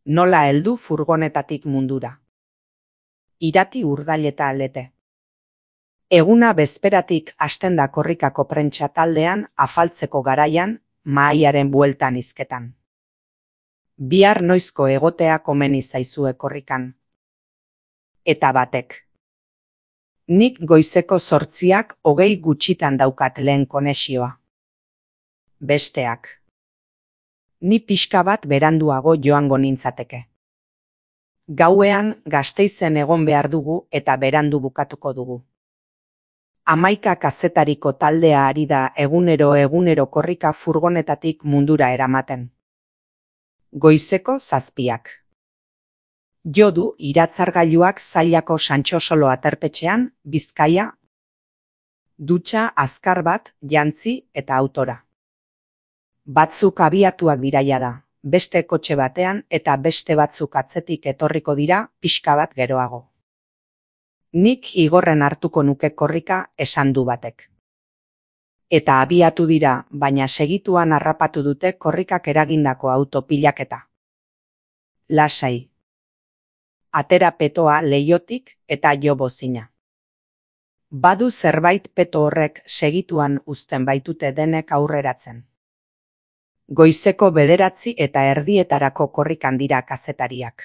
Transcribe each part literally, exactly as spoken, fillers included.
Nola heldu furgonetatik mundura. Irati Urdaileta Lete. Eguna bezperatik hasten da korrikako prentsa taldean afaltzeko garaian, mahaiaren bueltan hizketan. Bihar noizko egotea komeni zaizue korrikan. Eta batek. Nik goizeko zortziak hogei gutxitan daukat lehen konexioa. Besteak. Ni pixka bat beranduago joango nintzateke. Gauean Gasteizen egon behar dugu eta berandu bukatuko dugu. Hamaika kazetariko taldea ari da egunero egunero korrika furgonetatik mundura eramaten. Goizeko zazpiak. Jo du iratzargailuak Zailako Santxosolo aterpetxean, Bizkaia. Dutxa azkar bat, jantzi eta autora. Batzuk abiatuak dira jada, beste kotxe batean eta beste batzuk atzetik etorriko dira pixka bat geroago. Nik igorren hartuko nuke korrika esan du batek. Eta abiatu dira, baina segituan harrapatu dute korrikak eragindako autopilaketa. Lasai. Atera petoa leihotik eta jo bozina. Badu zerbait peto horrek segituan uzten baitute denek aurreratzen. Goizeko bederatzi eta erdietarako korrikan dira kazetariak.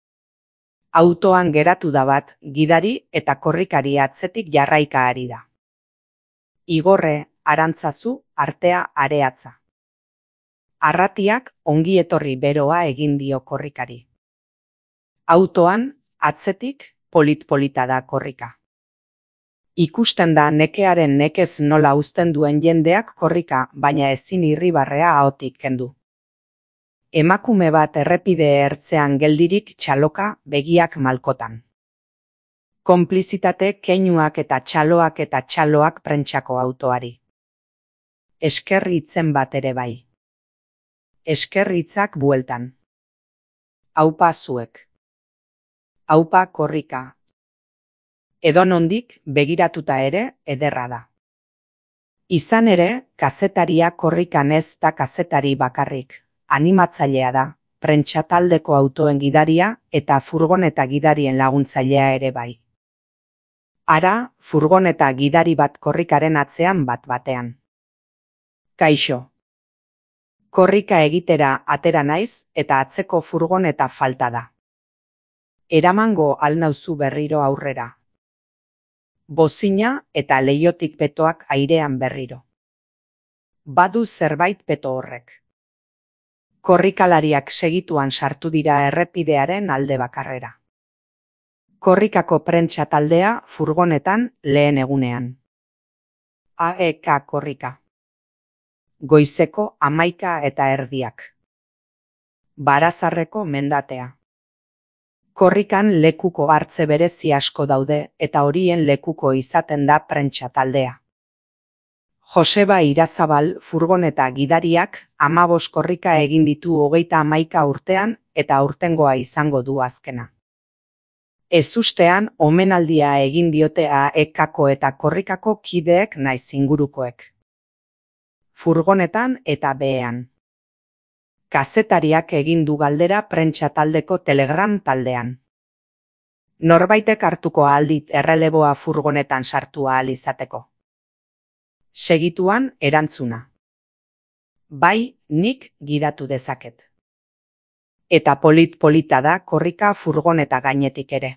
Autoan geratu da bat, gidari eta korrikari atzetik jarraika ari da. Igorre, Arantzazu, artea areatza. Arratiak ongi etorri beroa egin dio korrikari. Autoan, atzetik, polit-polita da korrika. Ikusten da nekearen nekez nola uzten duen jendeak korrika, baina ezin irribarrea ahotik kendu. Emakume bat errepide ertzean geldirik txaloka, begiak malkotan. Konplizitate keinuak eta txaloak eta txaloak prentxako autoari. Eskerritzen bat ere bai. Eskerritzak bueltan. Aupa zuek. Aupa korrika. Edonondik begiratuta ere ederra da. Izan ere, kazetaria korrikan ez da kazetari bakarrik, animatzailea da, prentsa taldeko autoen gidaria eta furgoneta gidarien laguntzailea ere bai. Ara, furgoneta gidari bat korrikaren atzean bat batean. Kaixo. Korrika egitera atera naiz eta atzeko furgoneta falta da. Eramango alnauzu berriro aurrera. Bozina eta leihotik petoak airean berriro. Badu zerbait peto horrek. Korrikalariak segituan sartu dira errepidearen alde bakarrera. Korrikako prentsa taldea furgonetan lehen egunean. A E K korrika. Goizeko hamaika eta erdiak. Barazarreko mendatea. Korrikan lekuko hartze berezi asko daude eta horien lekuko izaten da prentsa taldea. Joseba Irazabal furgoneta gidariak hamabos korrika egin ditu hogeita hamaika urtean eta aurtengoa izango du azkena. Ezustean omenaldia egin diote A E K-ko eta korrikako kideek naiz ingurukoek. Furgonetan eta behean. Kazetariak egin du galdera prentsa taldeko Telegram taldean. Norbaitek hartuko aldit erreleboa furgonetan sartu ahal izateko. Segituan erantzuna. Bai, nik gidatu dezaket. Eta polit-polita da korrika furgoneta gainetik ere.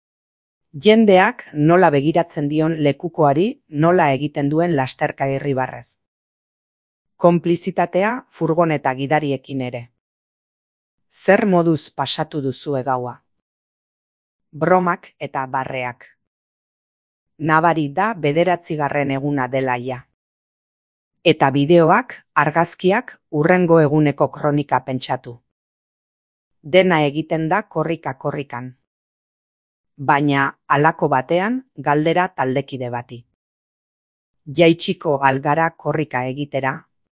Jendeak nola begiratzen dion lekukoari nola egiten duen lasterka irribarrez. Konplizitatea furgoneta gidariekin ere. Zer moduz pasatu duzue gaua? Bromak eta barreak. Nabari da bederatzigarren eguna dela ja. Eta bideoak, argazkiak, hurrengo eguneko kronika pentsatu. Dena egiten da korrika-korrikan. Baina, halako batean, galdera taldekide bati. Jaitsiko algara korrika egitera.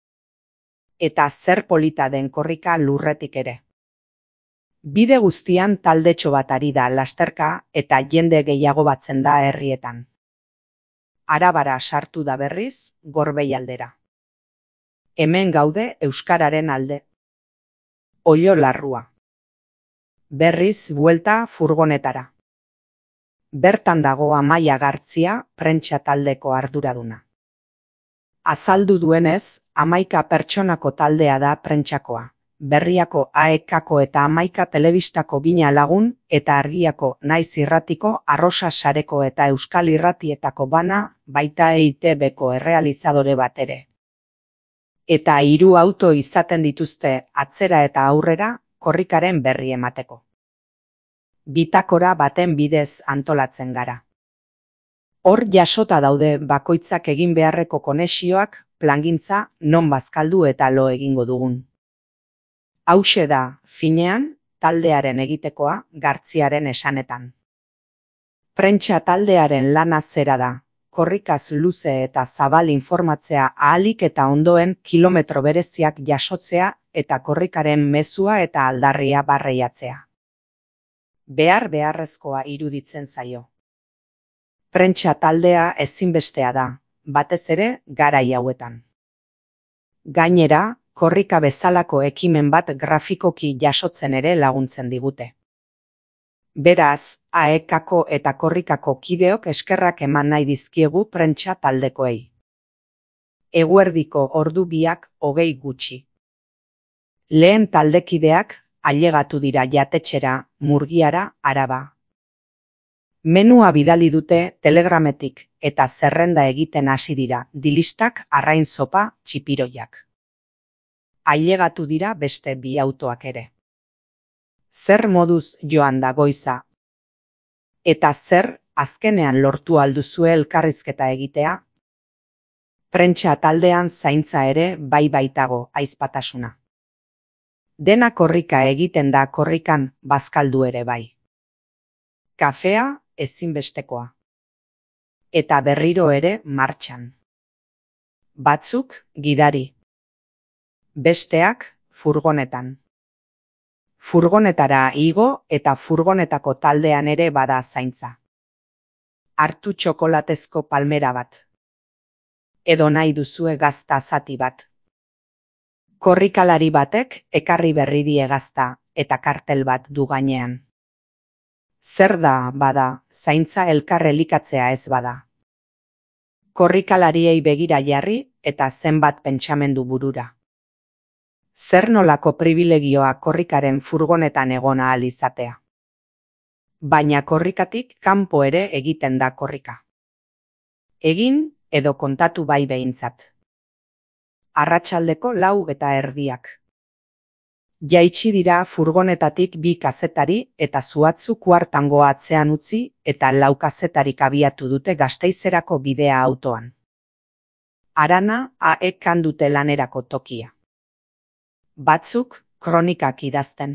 Eta zer polita den korrika lurretik ere. Bide guztian taldetxo bat ari da lasterka eta jende gehiago batzen da herrietan. Arabara sartu da berriz, Gorbei aldera. Hemen gaude euskararen alde. Oilo larrua. Berriz buelta furgonetara. Bertan dago Amaia Gartzia, prentsa taldeko arduraduna. Azaldu duenez, hamaika pertsonako taldea da prentsakoa. Berriako A E K-ko eta hamaika telebistako bina lagun eta Argiako naiz irratiko Arrosa sareko eta Euskal Irratietako bana baita E I Te Beko errealizadore bat ere. Eta hiru auto izaten dituzte atzera eta aurrera korrikaren berri emateko. Bitakora baten bidez antolatzen gara. Hor jasota daude bakoitzak egin beharreko konexioak, plangintza, non bazkaldu eta lo egingo dugun. Hauxe da, finean, taldearen egitekoa Gartziaren esanetan. Prentsa taldearen lana zera da, korrikaz luze eta zabal informatzea ahalik eta ondoen kilometro bereziak jasotzea eta korrikaren mezua eta aldarria barreiatzea. Behar beharrezkoa iruditzen zaio. Prentsa taldea ezinbestea da, batez ere garai hauetan. Gainera, korrika bezalako ekimen bat grafikoki jasotzen ere laguntzen digute. Beraz, A E K-ko eta korrikako kideok eskerrak eman nahi dizkiegu prentsa taldekoei. Eguerdiko ordu biak hogei gutxi. Lehen taldekideak ailegatu dira jatetxera, Murgiara, Araba. Menua bidali dute telegrametik eta zerrenda egiten hasi dira dilistak, arrain zopa, txipiroiak. Ailegatu dira beste bi autoak ere. Zer moduz joan da goiza? Eta zer azkenean lortu alduzue elkarrizketa egitea? Prentsa taldean zaintza ere bai baitago aizpatasuna. Dena korrika egiten da korrikan bazkaldu ere bai. Kafea ezinbestekoa. Eta berriro ere martxan. Batzuk gidari. Besteak furgonetan. Furgonetara igo eta furgonetako taldean ere bada zaintza. Hartu txokolatezko palmera bat. Edo nahi duzue gazta zati bat. Korrikalari batek ekarri berri die gazta eta kartel bat du gainean. Zer da, bada, zaintza elkar elikatzea ez bada. Korrikalariei begira jarri eta zenbat pentsamendu burura. Zer nolako pribilegioa korrikaren furgonetan egon ahal izatea. Baina korrikatik kanpo ere egiten da korrika. Egin edo kontatu bai behintzat. Arratsaldeko lau eta erdiak. Jaitsi dira furgonetatik bi kazetari eta zuhatzu kuartango atzean utzi eta lau kazetarik abiatu dute Gasteizerako bidea autoan. Arana A E K-an dute lanerako tokia. Batzuk kronikak idazten.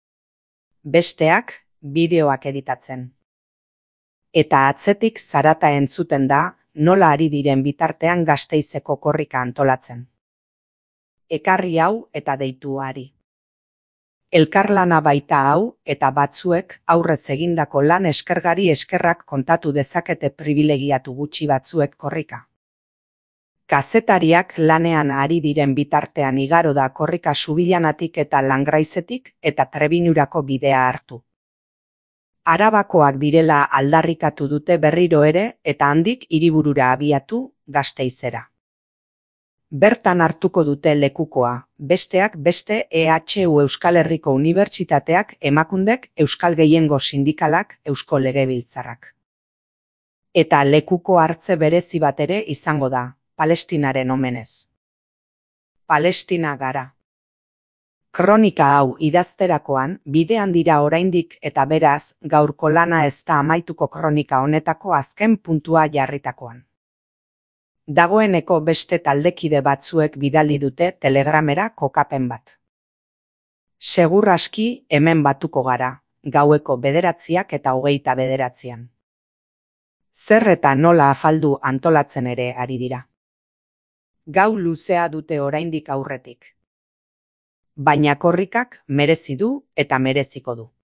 Besteak bideoak editatzen. Eta atzetik zarata entzuten da nola ari diren bitartean Gasteizeko korrika antolatzen. Ekarri hau eta deitu ari. Elkarlana baita hau eta batzuek aurrez egindako lan eskergari eskerrak kontatu dezakete pribilegiatu gutxi batzuek korrika. Kazetariak lanean ari diren bitartean igaro da korrika Subilanatik eta Langraizetik eta Trebinurako bidea hartu. Arabakoak direla aldarrikatu dute berriro ere eta handik hiriburura abiatu Gasteizera. Bertan hartuko dute lekukoa, besteak beste E H U Euskal Herriko Unibertsitateak, Emakundek, Euskal Gehiengo Sindikalak, Eusko Legebiltzarrak. Eta lekuko hartze berezi bat ere izango da, Palestinaren omenez. Palestina gara. Kronika hau idazterakoan bidean dira oraindik eta beraz gaurko lana ez da amaituko kronika honetako azken puntua jarritakoan. Dagoeneko beste taldekide batzuek bidali dute telegramera kokapen bat. Segur aski hemen batuko gara, gaueko bederatziak eta hogeita bederatzian. Zer eta nola afaldu antolatzen ere ari dira. Gau luzea dute oraindik aurretik. Baina korrikak merezi du eta mereziko du.